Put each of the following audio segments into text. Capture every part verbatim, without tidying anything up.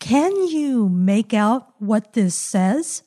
Can you make out what this says?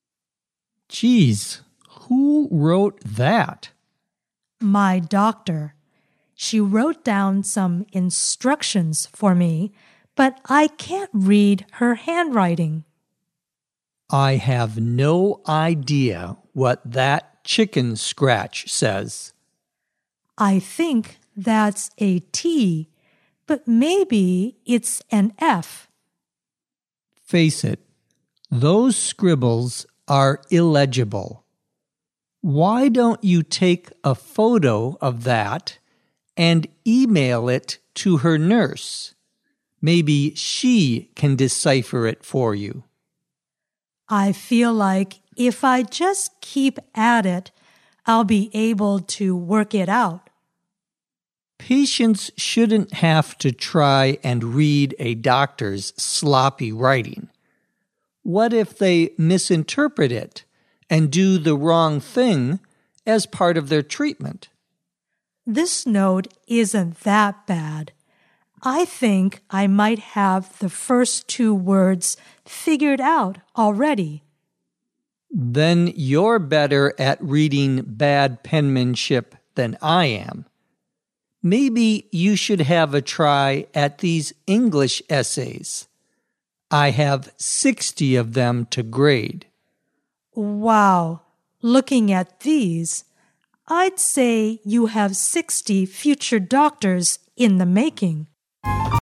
Geez, who wrote that? My doctor. She wrote down some instructions for me, but I can't read her handwriting. I have no idea what that chicken scratch says. I think that's a T, but maybe it's an F. Face it, those scribbles are illegible. Why don't you take a photo of that and email it to her nurse? Maybe she can decipher it for you. I feel like if I just keep at it, I'll be able to work it out. Patients shouldn't have to try and read a doctor's sloppy writing. What if they misinterpret it and do the wrong thing as part of their treatment? This note isn't that bad. I think I might have the first two words figured out already. Then you're better at reading bad penmanship than I am. Maybe you should have a try at these English essays. I have sixty of them to grade. Wow, looking at these, I'd say you have sixty future doctors in the making.